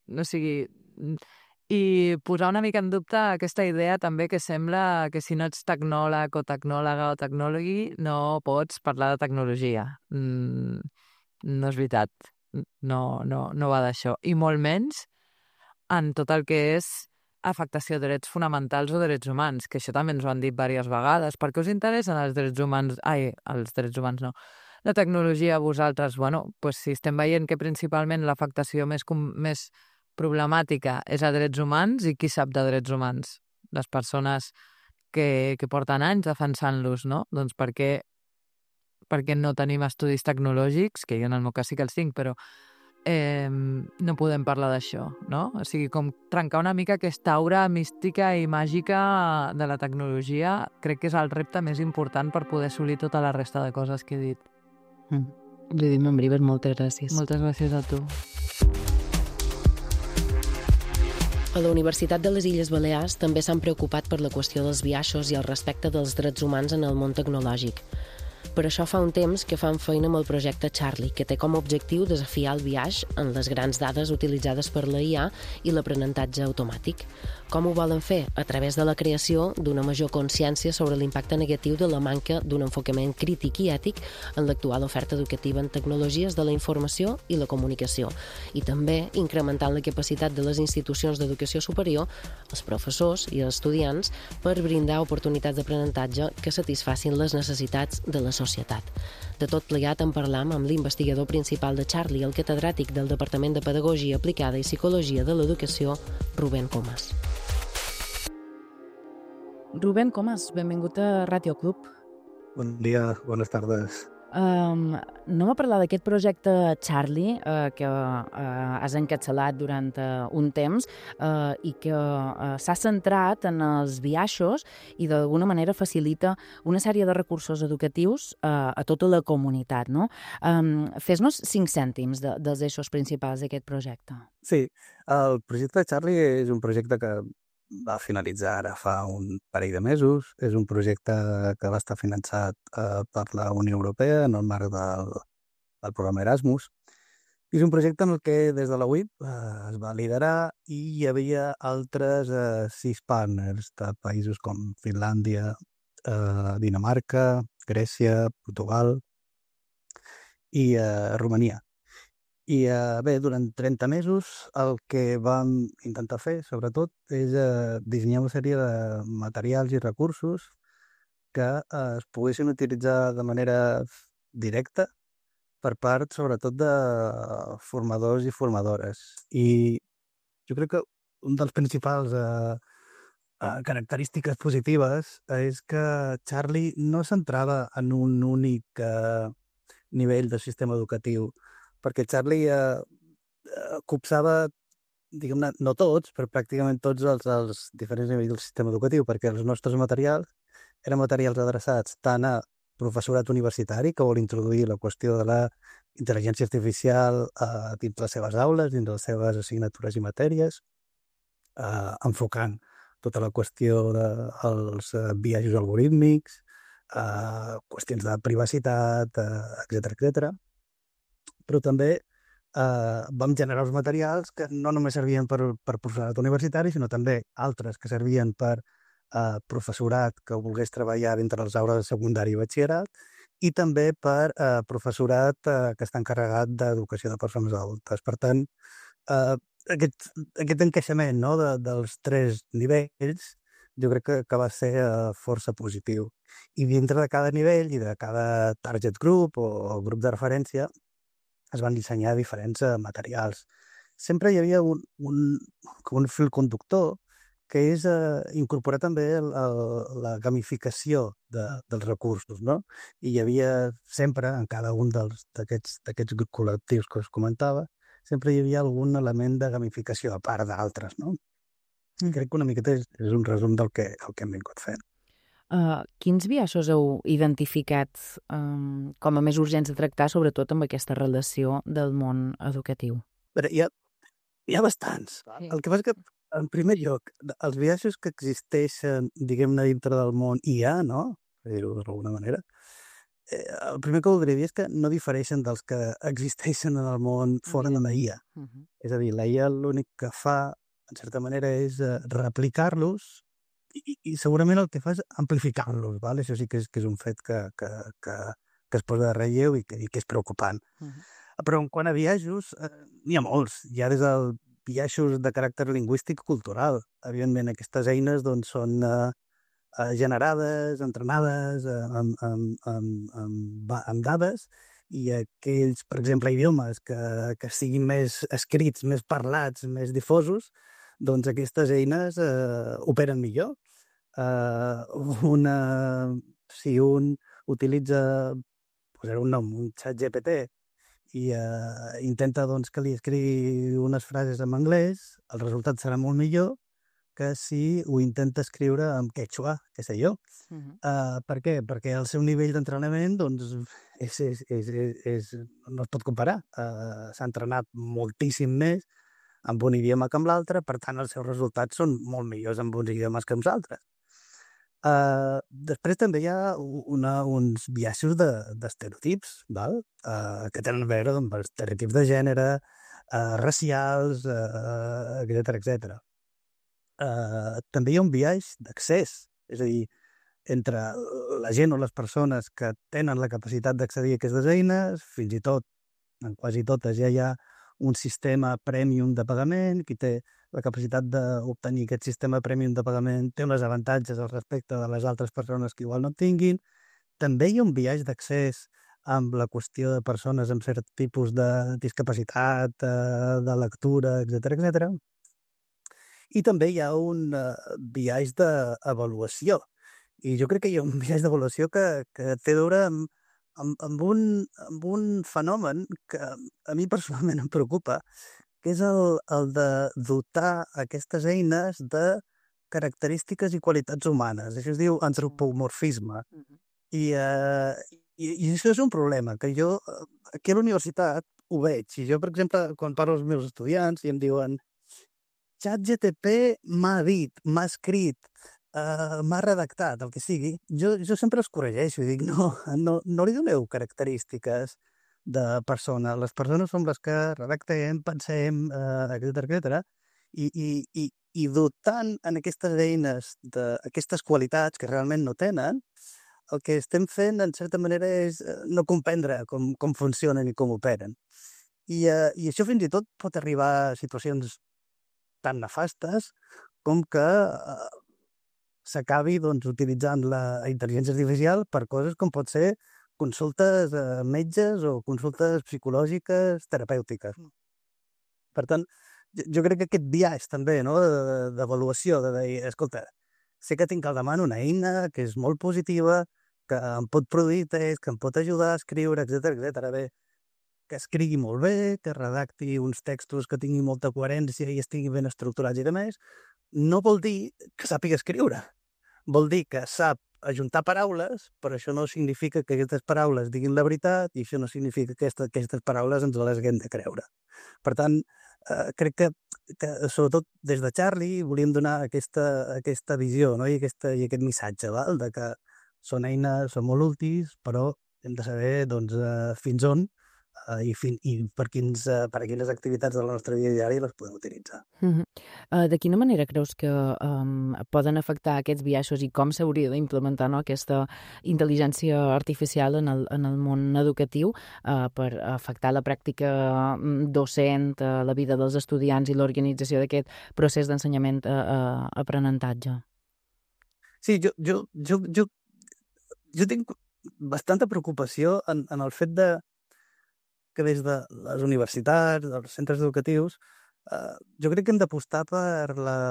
i posar una mica en dubte aquesta idea també que sembla que si no ets tecnòleg o tecnòloga o tecnòlogi no pots parlar de tecnologia. No és veritat. No va d'això. I molt menys en tot el que és afectació de drets fonamentals o drets humans, que això també ens ho han dit diverses vegades. Per què us interessen els drets humans? Els drets humans no. La tecnologia a vosaltres, bueno, doncs si estem veient que principalment l'afectació més problemàtica és a drets humans i qui sap de drets humans? Les persones que porten anys defensant-los, no? Doncs perquè no tenim estudis tecnològics, que jo en el meu cas sí que els tinc, però no podem parlar d'això, no? O sigui, com trencar una mica aquesta aura mística i màgica de la tecnologia, crec que és el repte més important per poder assolir tota la resta de coses que he dit. Judit Membrives, moltes gràcies. Moltes gràcies a tu. A la Universitat de les Illes Balears també s'han preocupat per la qüestió dels biaixos i el respecte dels drets humans en el món tecnològic. Per això fa un temps que fan feina amb el projecte Charlie, que té com a objectiu desafiar el biaix en les grans dades utilitzades per la IA i l'aprenentatge automàtic. Com ho volen fer? A través de la creació d'una major consciència sobre l'impacte negatiu de la manca d'un enfocament crític i ètic en l'actual oferta educativa en tecnologies de la informació i la comunicació, i també incrementant la capacitat de les institucions d'educació superior, els professors i els estudiants, per brindar oportunitats d'aprenentatge que satisfacin les necessitats de la societat. De tot plegat en parlam amb l'investigador principal de Charlie, el catedràtic del Departament de Pedagogia Aplicada i Psicologia de l'Educació, Rubén Comas. Rubén Comas, benvingut a Ràdio Club. Bon dia, bones tardes. Anem a parlar d'aquest projecte Charlie, que has encapçalat durant un temps i que s'ha centrat en els biaixos i d'alguna manera facilita una sèrie de recursos educatius a tota la comunitat, no? Fes-nos 5 cèntims dels eixos principals d'aquest projecte. Sí, el projecte Charlie és un projecte que va finalitzar ara fa un parell de mesos. És un projecte que va estar finançat per la Unió Europea en el marc del programa Erasmus. És un projecte en el que des de la UIP es va liderar i hi havia altres 6 partners de països com Finlàndia, Dinamarca, Grècia, Portugal i Romania. I bé, durant 30 mesos el que vam intentar fer, sobretot, és dissenyar una sèrie de materials i recursos que es poguessin utilitzar de manera directa per part, sobretot, de formadors i formadores. I jo crec que un dels principals característiques positives és que Charlie no s'entrava en un únic nivell de sistema educatiu, perquè Charlie copsava, diguem-ne, no tots, però pràcticament tots els diferents nivells del sistema educatiu, perquè els nostres materials eren materials adreçats tant a professorat universitari, que vol introduir la qüestió de la intel·ligència artificial dins les seves aules, dins les seves assignatures i matèries, enfocant tota la qüestió dels biaixos algorítmics, qüestions de privacitat, etc. Però també vam generar uns materials que no només servien per professorat universitari, sinó també altres que servien per professorat que volgués treballar dintre les aules de secundari i batxillerat, i també per professorat que està encarregat d'educació de persones adultes. Per tant, aquest encaixament, no, dels 3 nivells jo crec que va ser força positiu. I dintre de cada nivell i de cada target group o grup de referència es van dissenyar diferents materials. Sempre hi havia un fil conductor, que és incorporar també la gamificació dels recursos, no? I hi havia sempre, en cada un d'aquests col·lectius que us comentava, sempre hi havia algun element de gamificació, a part d'altres, no? Crec que una miqueta és un resum del que hem vingut fent. Quins biaixos heu identificat com a més urgents de tractar, sobretot amb aquesta relació del món educatiu? Però hi ha bastants. Sí. El que passa que, en primer lloc, els biaixos que existeixen, diguem-ne, dintre del món IA, no? Per dir-ho d'alguna manera, el primer que voldria dir és que no difereixen dels que existeixen en el món fora de la IA. És a dir, la IA l'únic que fa, en certa manera, és replicar-los i segurament el que fa és amplificar-los, val? Això sí que és un fet que es posa de relleu i que és preocupant. Però en quant a biaixos, n'hi ha molts. Hi ha des del biaixos de caràcter lingüístic cultural. Evidentment, aquestes eines doncs, són generades, entrenades amb dades, i aquells, per exemple, idiomes que siguin més escrits, més parlats, més difosos, doncs aquestes eines operen millor. Si un utilitza, posaré un nom, un xat GPT, i intenta doncs, que li escrigui unes frases en anglès, el resultat serà molt millor que si ho intenta escriure en quechua, què sé jo. Per què? Perquè el seu nivell d'entrenament doncs, no es pot comparar. S'ha entrenat moltíssim més amb un idioma que amb l'altre, per tant els seus resultats són molt millors amb uns idiomes que amb els altres. Després també hi ha uns biaixos d'estereotips, que tenen a veure amb estereotips de gènere, racials, etc. També hi ha un biaix d'accés, és a dir, entre la gent o les persones que tenen la capacitat d'accedir a aquestes eines, fins i tot, en quasi totes ja hi ha un sistema premium de pagament, qui té la capacitat d'obtenir aquest sistema premium de pagament té uns avantatges al respecte de les altres persones que igual no tinguin. També hi ha un biaix d'accés amb la qüestió de persones amb cert tipus de discapacitat, de lectura, etc. I també hi ha un biaix d'avaluació. I jo crec que hi ha un biaix d'avaluació que té a veure amb un fenomen que a mi personalment em preocupa, que és el de dotar aquestes eines de característiques i qualitats humanes. Això es diu antropomorfisme. I això és un problema, que jo aquí a la universitat ho veig. I jo, per exemple, quan parlo als meus estudiants i em diuen ChatGPT m'ha dit, m'ha escrit, m'ha redactat, el que sigui, jo sempre els corregeixo i dic no li doneu característiques de persona. Les persones som les que redactem, pensem, etc. I dotant en aquestes eines d'aquestes qualitats que realment no tenen, el que estem fent, en certa manera, és no comprendre com funcionen i com operen. I això fins i tot pot arribar a situacions tan nefastes com que s'acabi utilitzant la intel·ligència artificial per coses com pot ser consultes a metges o consultes psicològiques terapèutiques. Per tant, jo crec que aquest biaix també d'avaluació, de dir, escolta, sé que tinc al davant una eina que és molt positiva, que em pot produir text, que em pot ajudar a escriure, etc. Bé, que escrigui molt bé, que redacti uns textos que tinguin molta coherència i estiguin ben estructurats i demés, no vol dir que sàpiga escriure. Vol dir que sap ajuntar paraules, però això no significa que aquestes paraules diguin la veritat i això no significa que aquestes paraules ens les haguem de creure. Per tant, crec que sobretot des de Charlie volíem donar aquesta visió, no? I aquest missatge, de que són eines, són molt útils, però hem de saber fins on i per a quines activitats de la nostra vida diària les podem utilitzar. De quina manera creus que poden afectar aquests biaixos i com s'hauria d'implementar aquesta intel·ligència artificial en el món educatiu per afectar la pràctica docent, la vida dels estudiants i l'organització d'aquest procés d'ensenyament-aprenentatge? Sí, jo tinc bastanta preocupació en el fet que des de les universitats, dels centres educatius, jo crec que hem d'apostar per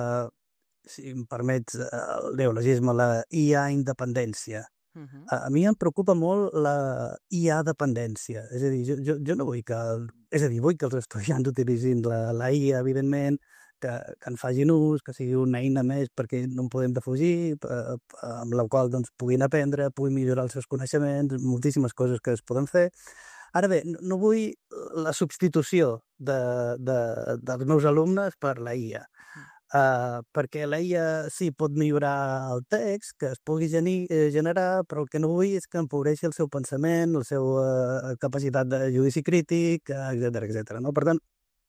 si em permets el neologisme, la IA independència. A mi em preocupa molt la IA dependència. És a dir, jo no vull vull que els estudiants utilitzin la IA, evidentment, que en facin ús, que sigui una eina més perquè no en podem defugir, amb la qual puguin aprendre, puguin millorar els seus coneixements, moltíssimes coses que es poden fer. Ara bé, no vull la substitució dels meus alumnes per la IA, perquè la IA sí pot millorar el text, que es pugui generar, però el que no vull és que empobreixi el seu pensament, la seva capacitat de judici crític, etc. No? Per tant,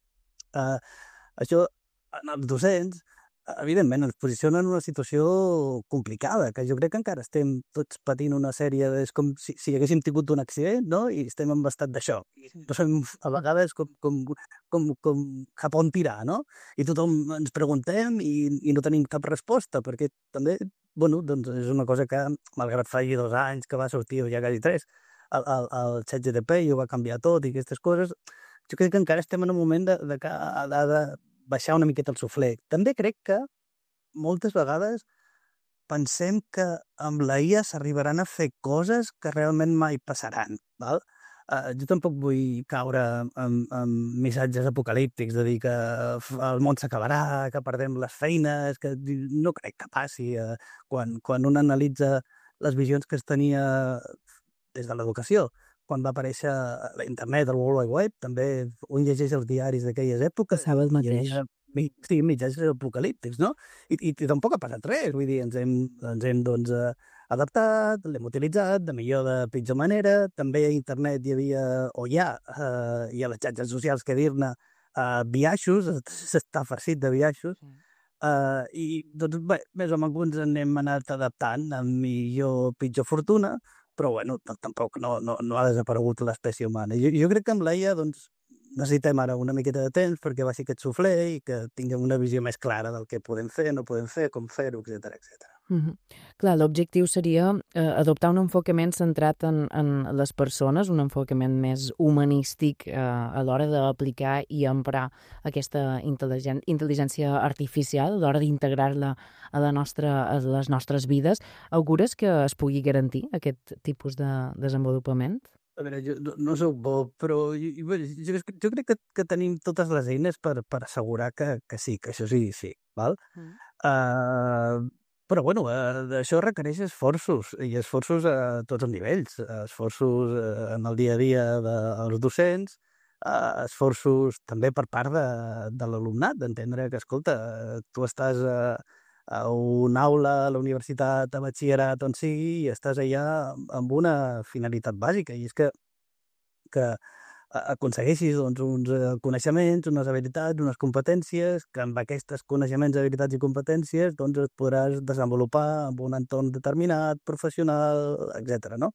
això en els docents, evidentment, ens posiciona en una situació complicada, que jo crec que encara estem tots patint una sèrie és com si haguéssim tingut un accident, no? I estem en estat de xoc. No sabem a vegades com cap on tirar, no? I tothom ens preguntem i no tenim cap resposta, perquè també, és una cosa que, malgrat faci 2 anys que va sortir, o ja quasi 3, el ChatGPT i ho va canviar tot i aquestes coses, jo crec que encara estem en un moment de que ha de baixar una miqueta el suflé. També crec que moltes vegades pensem que amb la IA s'arribaran a fer coses que realment mai passaran. Val? Jo tampoc vull caure en missatges apocalíptics de dir que el món s'acabarà, que perdem les feines, que no crec que passi. Quan un analitza les visions que es tenia des de l'educació, quan va aparèixer la internet, el World Wide Web, també un llegeix els diaris d'aquelles èpoques. Passava el mateix. Hi havia, sí, mitjans apocalíptics, no? I tampoc ha passat res, vull dir, ens hem doncs, adaptat, l'hem utilitzat de millor de pitjor manera. També a internet hi havia, o hi ha les xarxes socials, que dir-ne, biaixos, s'està farcit de biaixos. I doncs bé, més o menys ens hem anat adaptant amb millor o pitjor fortuna, però bueno, tampoc no ha desaparegut l'espècie humana. Jo crec que amb l'EIA doncs, necessitem ara una miqueta de temps perquè baixi aquest suflé i que tinguem una visió més clara del que podem fer, no podem fer, com fer-ho, etc. Clar, l'objectiu seria adoptar un enfocament centrat en les persones, un enfocament més humanístic a l'hora d'aplicar i emprar aquesta intel·ligència artificial, a l'hora d'integrar-la a les nostres vides. Augures que es pugui garantir aquest tipus de desenvolupament? A veure, jo no soc bo, però jo crec que tenim totes les eines per assegurar que sí, que això sí, val? Però bueno, això requereix esforços, i esforços a tots els nivells, esforços en el dia a dia dels docents, esforços també per part de l'alumnat, d'entendre que, escolta, tu estàs a una aula, a la universitat, a batxillerat, on sigui, i estàs allà amb una finalitat bàsica, i és que aconsegueixis doncs, uns coneixements, unes habilitats, unes competències, que amb aquests coneixements, habilitats i competències doncs, et podràs desenvolupar en un entorn determinat, professional, etc. No?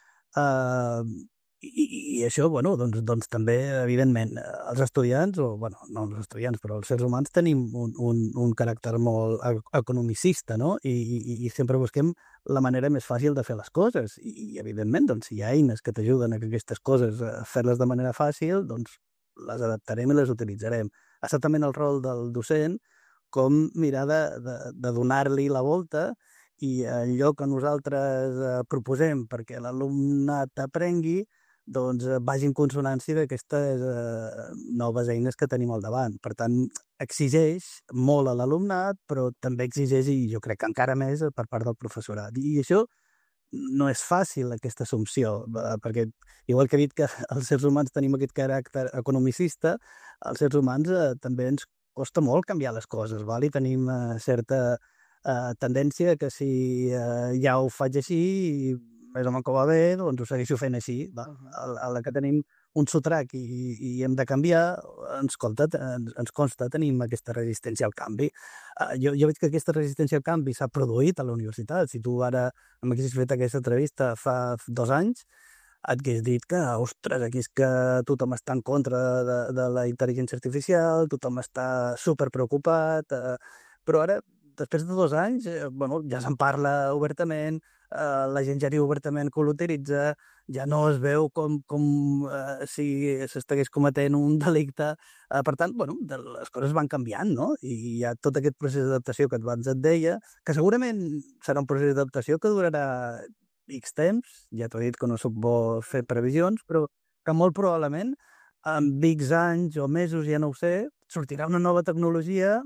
I això, bueno, doncs també, evidentment, els estudiants, o, bueno, no els estudiants, però els sers humans tenim un caràcter molt economicista, no? I sempre busquem la manera més fàcil de fer les coses. I evidentment, doncs, si hi ha eines que t'ajuden a que aquestes coses, a fer-les de manera fàcil, doncs les adaptarem i les utilitzarem. Exactament el rol del docent, com mirar de donar-li la volta i allò que nosaltres proposem perquè l'alumnat aprengui, doncs vagi en consonància d'aquestes noves eines que tenim al davant. Per tant, exigeix molt a l'alumnat, però també exigeix, i jo crec que encara més, per part del professorat. I això no és fàcil, aquesta assumpció, perquè igual que he dit que els sers humans tenim aquest caràcter economicista, els sers humans també ens costa molt canviar les coses, val? I tenim certa tendència que si ja ho faig així, més o menys que va bé, doncs ho segueixo fent així. A la que tenim un sotrac i hem de canviar, ens consta, tenim aquesta resistència al canvi. Jo veig que aquesta resistència al canvi s'ha produït a la universitat. Si tu ara m'haguessis fet aquesta entrevista fa 2 anys, et hagués dit que, ostres, aquí és que tothom està en contra de la intel·ligència artificial, tothom està superpreocupat, però ara, després de 2 anys, bueno, ja se'n parla obertament, la gent ja diu obertament que l'utilitza, ja no es veu com si s'estigués cometent un delicte. Per tant, bueno, les coses van canviant, no? I hi ha tot aquest procés d'adaptació que abans et deia, que segurament serà un procés d'adaptació que durarà X temps, ja t'ho he dit que no soc bo fer previsions, però que molt probablement en X anys o mesos, ja no ho sé, sortirà una nova tecnologia,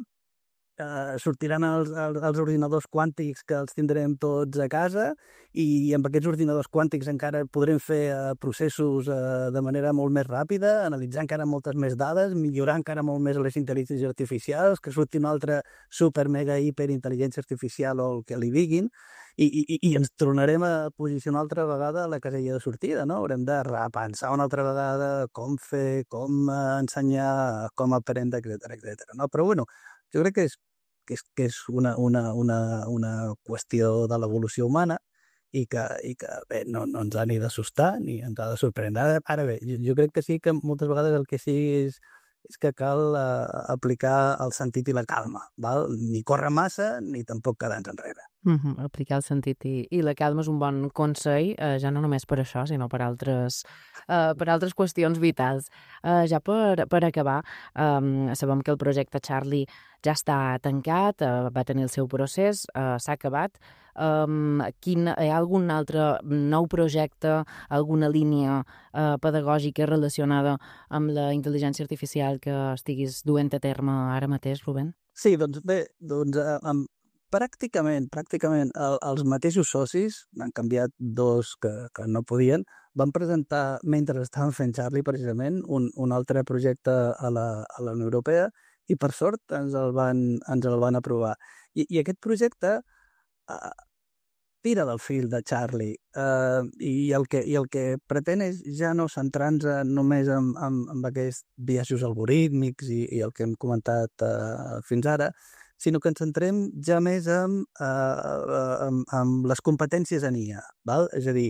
sortiran els ordinadors quàntics que els tindrem tots a casa i amb aquests ordinadors quàntics encara podrem fer processos de manera molt més ràpida, analitzar encara moltes més dades, millorar encara molt més les intel·ligències artificials, que surti una altra super, mega, hiperintel·ligència artificial o el que li diguin, i ens tornarem a posicionar altra vegada a la casella de sortida, no? Haurem de repensar una altra vegada com fer, com ensenyar, com aprendre, etc. No? Però bueno, jo crec que és una qüestió de l'evolució humana i que bé, no ens ha ni d'assustar ni ens ha de sorprendre. Ara bé, jo crec que sí que moltes vegades el que sí és que cal aplicar el sentit i la calma, val? Ni córrer massa ni tampoc quedar-nos enrere. Aplicar el sentit i la calma és un bon consell, ja no només per això, sinó per altres qüestions vitals. Ja per acabar, sabem que el projecte Charlie ja està tancat, va tenir el seu procés, s'ha acabat. Hi ha algun altre nou projecte, alguna línia pedagògica relacionada amb la intel·ligència artificial que estiguis duent a terme ara mateix, Rubén? Sí, doncs bé, pràcticament els mateixos socis, han canviat dos que no podien, van presentar, mentre estaven fent Charlie, precisament, un altre projecte a la Unió Europea i, per sort, ens el van aprovar. I aquest projecte tira del fil de Charlie i el que pretén és ja no centrar-nos només en aquests biaixos algorítmics i el que hem comentat fins ara, sinó que ens centrem ja més en les competències en IA. Val? És a dir,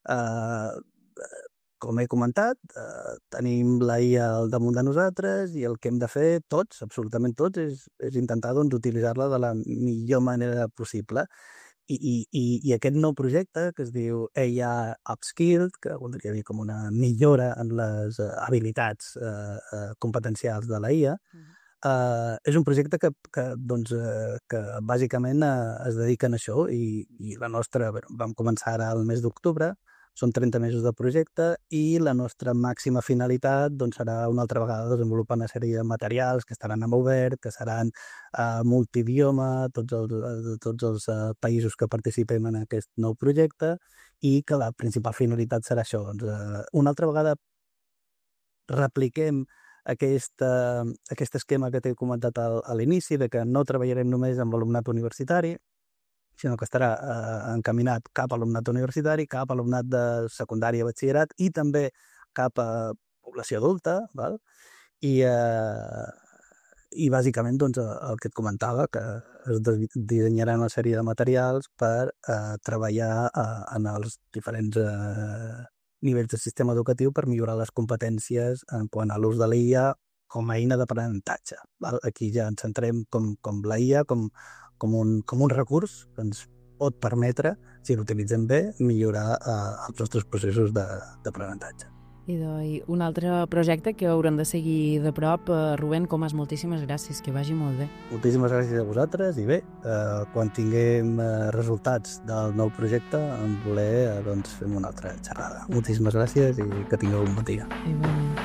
com he comentat, tenim la IA al damunt de nosaltres i el que hem de fer tots, absolutament tots, és intentar utilitzar-la de la millor manera possible. I aquest nou projecte, que es diu AI Upskilled, que voldria dir com una millora en les habilitats competencials de la IA, és un projecte que bàsicament es dediquen a això i la nostra, vam començar ara el mes d'octubre, són 30 mesos de projecte i la nostra màxima finalitat serà una altra vegada desenvolupar una sèrie de materials que estaran en obert, que seran multidioma, tots els països que participem en aquest nou projecte i que la principal finalitat serà això. Una altra vegada repliquem aquest esquema que t'he comentat a l'inici, de que no treballarem només amb l'alumnat universitari, sinó que estarà encaminat cap a alumnat universitari, cap a alumnat de secundària, batxillerat i també cap a població adulta, val? I bàsicament el que et comentava, que es dissenyaran una sèrie de materials per treballar en els diferents nivells del sistema educatiu per millorar les competències en quant a l'ús de l'IA com a eina d'aprenentatge. Aquí ja ens centrem com la IA, com un recurs que ens pot permetre, si l'utilitzem bé, millorar els nostres processos d'aprenentatge. I un altre projecte que haurem de seguir de prop. Rubén Comas, moltíssimes gràcies, que vagi molt bé. Moltíssimes gràcies a vosaltres i bé, quan tinguem resultats del nou projecte, en voler, fem una altra xerrada. Moltíssimes gràcies i que tingueu un bon dia. Igualment.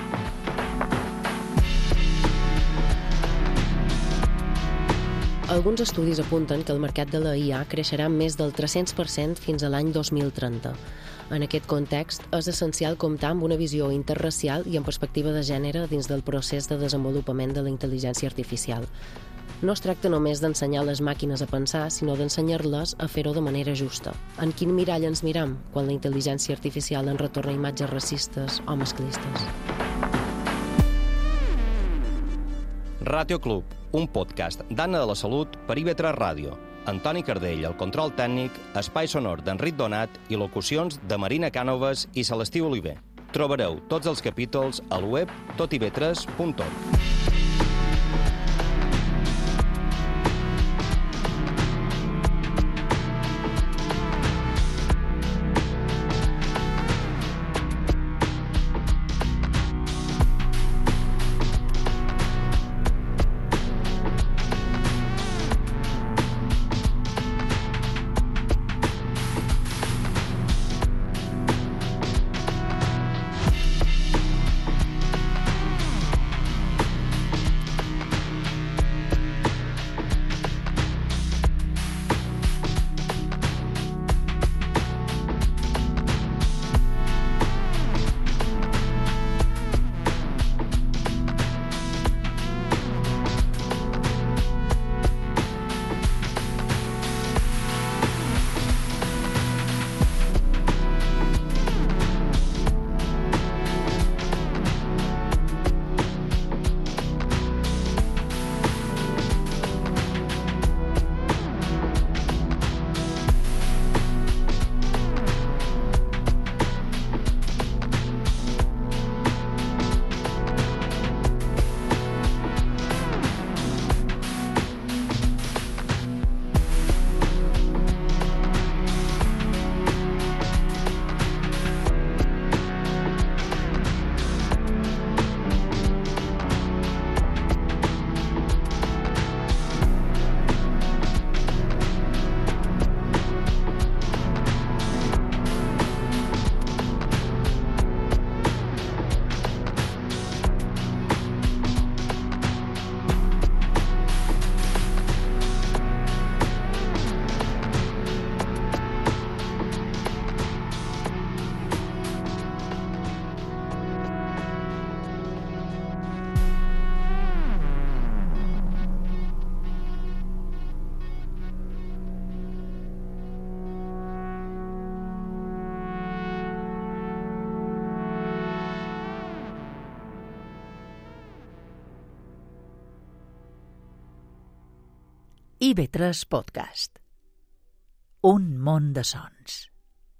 Alguns estudis apunten que el mercat de la IA creixerà més del 300% fins a l'any 2030. En aquest context, és essencial comptar amb una visió interracial i en perspectiva de gènere dins del procés de desenvolupament de la intel·ligència artificial. No es tracta només d'ensenyar les màquines a pensar, sinó d'ensenyar-les a fer-ho de manera justa. En quin mirall ens miram quan la intel·ligència artificial ens retorna imatges racistes o masclistes? Ràtio Club, un podcast d'Anna de la Salut per IB3 Ràdio. Antoni Cardell, el control tècnic, espai sonor d'Enric Donat i locucions de Marina Cànoves i Celestí Oliver. Trobareu tots els capítols al web totib3.org. IB3 Podcast. Un món de sons.